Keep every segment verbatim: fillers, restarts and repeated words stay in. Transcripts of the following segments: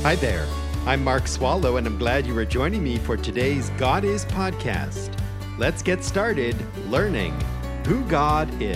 Hi there. I'm Mark Swallow, and I'm glad you are joining me for today's God Is podcast. Let's get started learning who God is.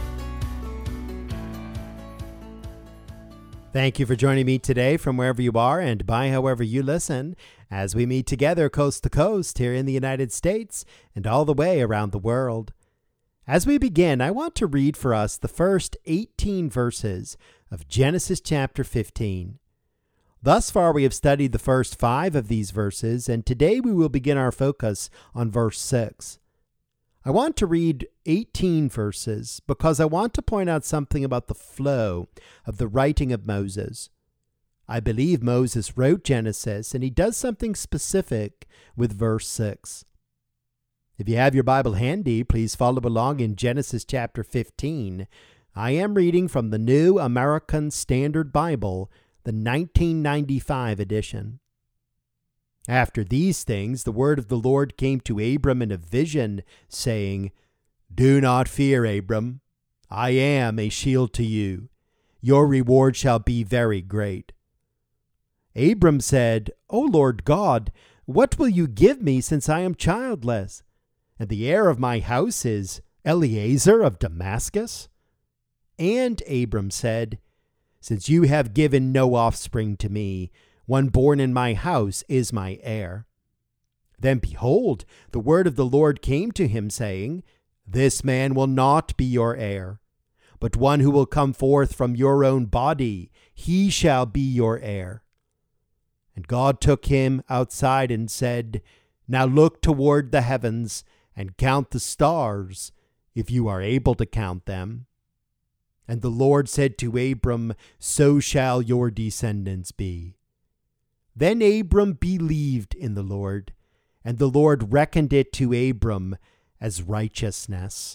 Thank you for joining me today from wherever you are and by however you listen as we meet together coast to coast here in the United States and all the way around the world. As we begin, I want to read for us the first eighteen verses of Genesis chapter fifteen. Thus far, we have studied the first five of these verses, and today we will begin our focus on verse six. I want to read eighteen verses because I want to point out something about the flow of the writing of Moses. I believe Moses wrote Genesis, and he does something specific with verse six. If you have your Bible handy, please follow along in Genesis chapter fifteen. I am reading from the New American Standard Bible, the nineteen ninety-five edition. After these things, the word of the Lord came to Abram in a vision, saying, "Do not fear, Abram. I am a shield to you. Your reward shall be very great." Abram said, "O Lord God, what will you give me since I am childless? And the heir of my house is Eliezer of Damascus?" And Abram said, "Since you have given no offspring to me, one born in my house is my heir." Then behold, the word of the Lord came to him, saying, "This man will not be your heir, but one who will come forth from your own body, he shall be your heir." And God took him outside and said, "Now look toward the heavens and count the stars, if you are able to count them." And the Lord said to Abram, "So shall your descendants be." Then Abram believed in the Lord, and the Lord reckoned it to Abram as righteousness.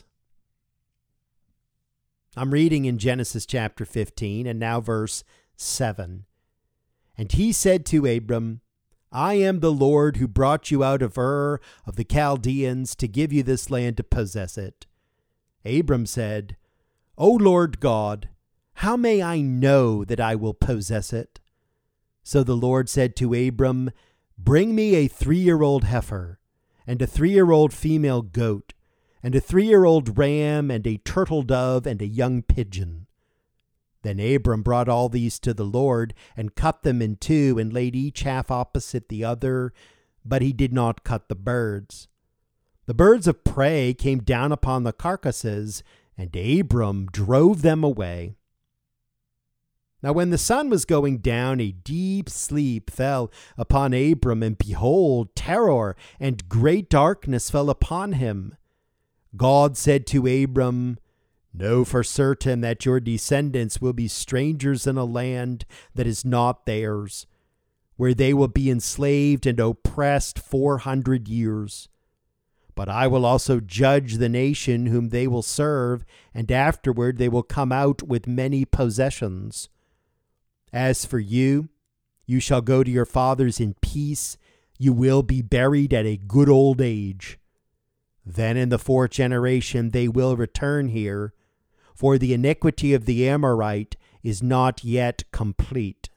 I'm reading in Genesis chapter fifteen, and now verse seven. And he said to Abram, "I am the Lord who brought you out of Ur of the Chaldeans to give you this land to possess it." Abram said, "O Lord God, how may I know that I will possess it?" So the Lord said to Abram, "Bring me a three-year-old heifer, and a three-year-old female goat, and a three-year-old ram, and a turtle dove, and a young pigeon." Then Abram brought all these to the Lord, and cut them in two, and laid each half opposite the other, but he did not cut the birds. The birds of prey came down upon the carcasses, and Abram drove them away. Now when the sun was going down, a deep sleep fell upon Abram, and behold, terror and great darkness fell upon him. God said to Abram, "Know for certain that your descendants will be strangers in a land that is not theirs, where they will be enslaved and oppressed four hundred years. But I will also judge the nation whom they will serve, and afterward they will come out with many possessions. As for you, you shall go to your fathers in peace. You will be buried at a good old age. Then in the fourth generation they will return here, for the iniquity of the Amorite is not yet complete."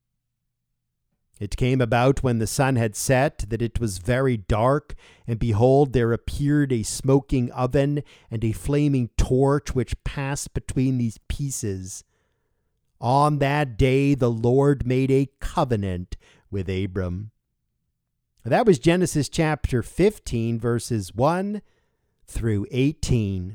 It came about when the sun had set that it was very dark, and behold, there appeared a smoking oven and a flaming torch which passed between these pieces. On that day the Lord made a covenant with Abram. That was Genesis chapter fifteen, verses one through eighteen.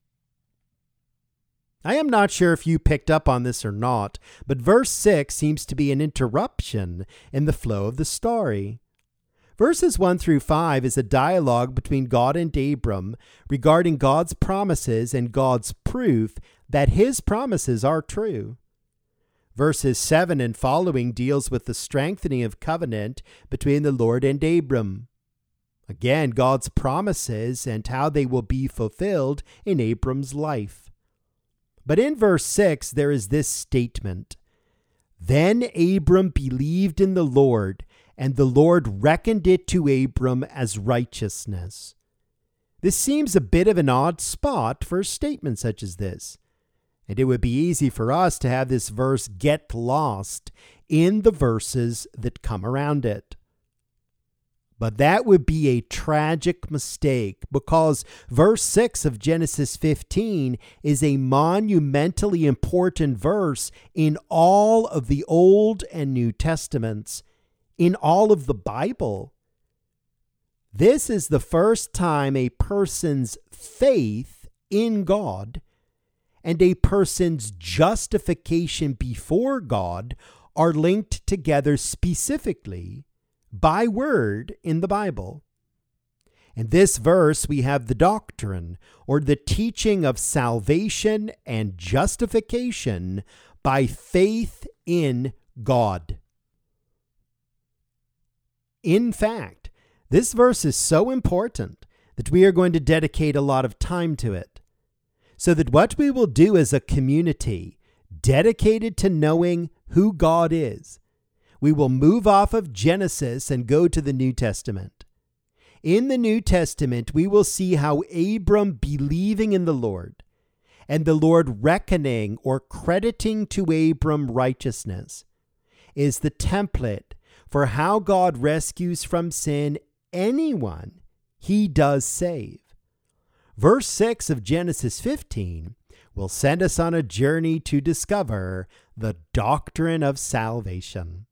I am not sure if you picked up on this or not, but verse six seems to be an interruption in the flow of the story. Verses one through five is a dialogue between God and Abram regarding God's promises and God's proof that his promises are true. Verses seven and following deals with the strengthening of covenant between the Lord and Abram. Again, God's promises and how they will be fulfilled in Abram's life. But in verse six, there is this statement, "Then Abram believed in the Lord, and the Lord reckoned it to Abram as righteousness." This seems a bit of an odd spot for a statement such as this. And it would be easy for us to have this verse get lost in the verses that come around it. But that would be a tragic mistake, because verse six of Genesis fifteen is a monumentally important verse in all of the Old and New Testaments, in all of the Bible. This is the first time a person's faith in God and a person's justification before God are linked together specifically by word in the Bible. In this verse, we have the doctrine or the teaching of salvation and justification by faith in God. In fact, this verse is so important that we are going to dedicate a lot of time to it, so that what we will do as a community dedicated to knowing who God is, we will move off of Genesis and go to the New Testament. In the New Testament, we will see how Abram believing in the Lord and the Lord reckoning or crediting to Abram righteousness is the template for how God rescues from sin anyone he does save. Verse six of Genesis fifteen will send us on a journey to discover the doctrine of salvation.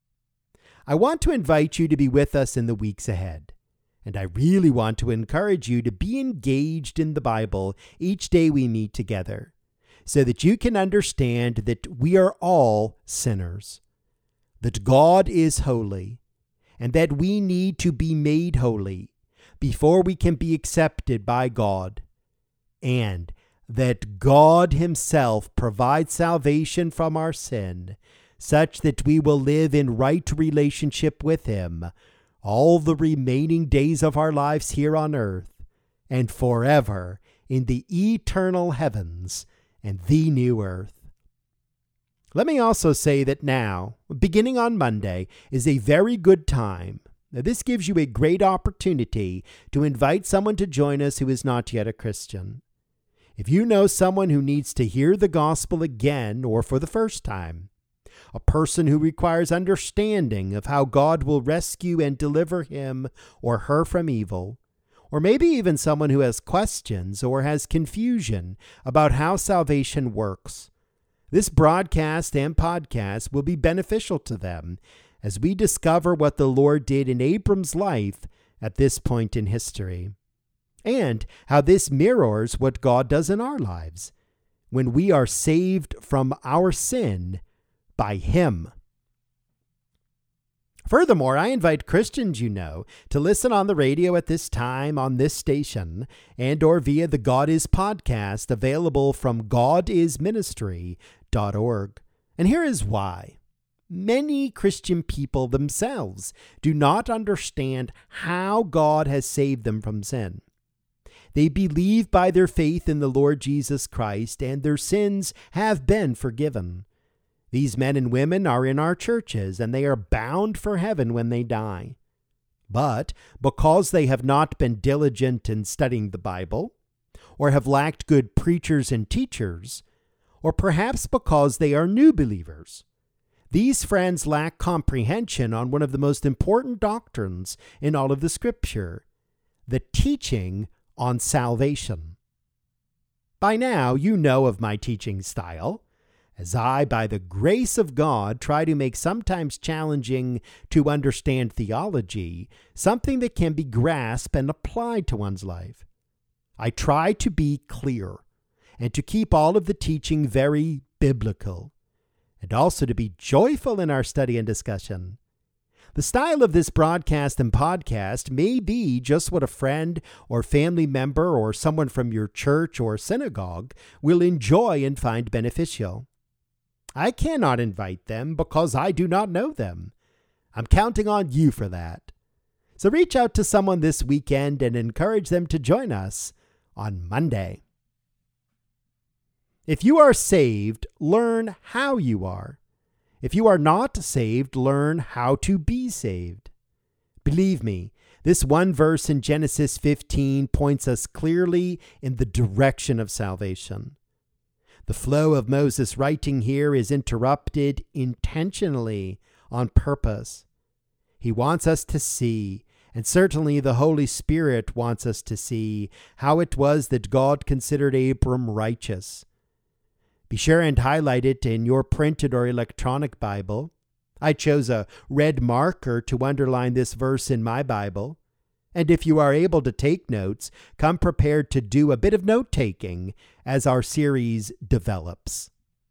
I want to invite you to be with us in the weeks ahead, and I really want to encourage you to be engaged in the Bible each day we meet together, so that you can understand that we are all sinners, that God is holy, and that we need to be made holy before we can be accepted by God, and that God himself provides salvation from our sin, such that we will live in right relationship with him all the remaining days of our lives here on earth, and forever in the eternal heavens and the new earth. Let me also say that now, beginning on Monday, is a very good time. Now, this gives you a great opportunity to invite someone to join us who is not yet a Christian. If you know someone who needs to hear the gospel again or for the first time, a person who requires understanding of how God will rescue and deliver him or her from evil, or maybe even someone who has questions or has confusion about how salvation works, this broadcast and podcast will be beneficial to them as we discover what the Lord did in Abram's life at this point in history, and how this mirrors what God does in our lives when we are saved from our sin by him. Furthermore, I invite Christians you know to listen on the radio at this time on this station and or via the God Is podcast available from god is ministry dot org. And here is why. Many Christian people themselves do not understand how God has saved them from sin. They believe by their faith in the Lord Jesus Christ, and their sins have been forgiven. These men and women are in our churches, and they are bound for heaven when they die. But because they have not been diligent in studying the Bible, or have lacked good preachers and teachers, or perhaps because they are new believers, these friends lack comprehension on one of the most important doctrines in all of the Scripture, the teaching on salvation. By now, you know of my teaching style, as I, by the grace of God, try to make sometimes challenging to understand theology something that can be grasped and applied to one's life. I try to be clear and to keep all of the teaching very biblical, and also to be joyful in our study and discussion. The style of this broadcast and podcast may be just what a friend or family member or someone from your church or synagogue will enjoy and find beneficial. I cannot invite them because I do not know them. I'm counting on you for that. So reach out to someone this weekend and encourage them to join us on Monday. If you are saved, learn how you are. If you are not saved, learn how to be saved. Believe me, this one verse in Genesis fifteen points us clearly in the direction of salvation. The flow of Moses' writing here is interrupted intentionally on purpose. He wants us to see, and certainly the Holy Spirit wants us to see, how it was that God considered Abram righteous. Be sure and highlight it in your printed or electronic Bible. I chose a red marker to underline this verse in my Bible. And if you are able to take notes, come prepared to do a bit of note-taking as our series develops.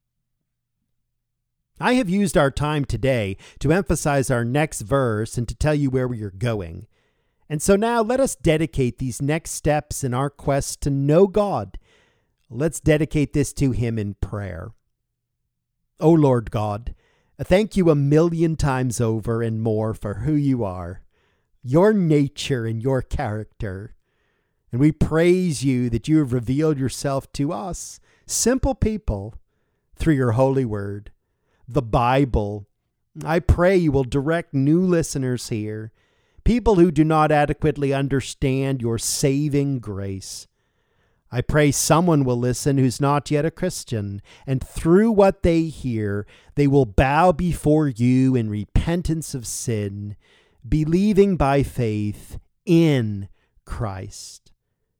I have used our time today to emphasize our next verse and to tell you where we are going. And so now let us dedicate these next steps in our quest to know God. Let's dedicate this to Him in prayer. O Lord God, thank you a million times over and more for who you are, your nature and your character. And we praise you that you have revealed yourself to us, simple people, through your holy word, the Bible. I pray you will direct new listeners here, people who do not adequately understand your saving grace. I pray someone will listen who's not yet a Christian, and through what they hear, they will bow before you in repentance of sin, believing by faith in Christ.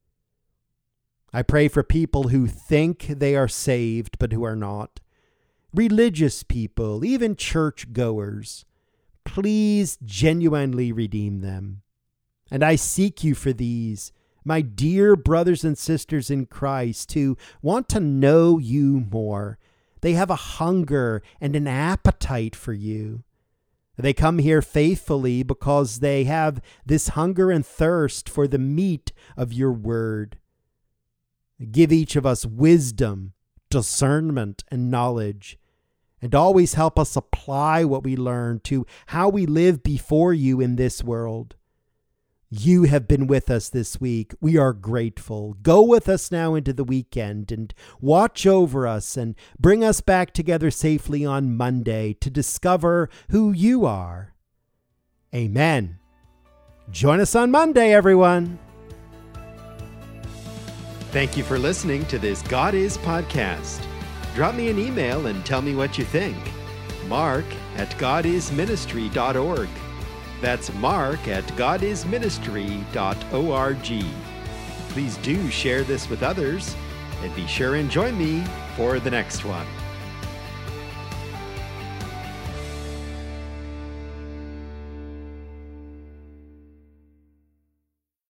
I pray for people who think they are saved but who are not, religious people, even church-goers. Please genuinely redeem them. And I seek you for these, my dear brothers and sisters in Christ who want to know you more. They have a hunger and an appetite for you. They come here faithfully because they have this hunger and thirst for the meat of your word. Give each of us wisdom, discernment, and knowledge, and always help us apply what we learn to how we live before you in this world. You have been with us this week. We are grateful. Go with us now into the weekend and watch over us and bring us back together safely on Monday to discover who you are. Amen. Join us on Monday, everyone. Thank you for listening to this God Is podcast. Drop me an email and tell me what you think. Mark at god is ministry dot org. That's Mark at god is ministry dot org. Please do share this with others, and be sure and join me for the next one.